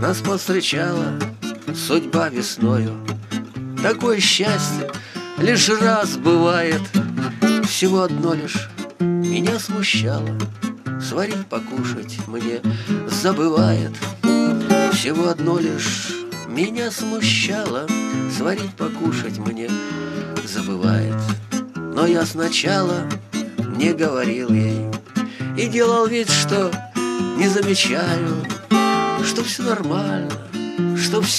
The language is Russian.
Нас повстречала судьба весною. Такое счастье лишь раз бывает. Всего одно лишь меня смущало: сварить, покушать мне забывает. Всего одно лишь меня смущало: сварить, покушать мне забывает. Но я сначала не говорил ей и делал вид, что не замечаю, что все нормально, что все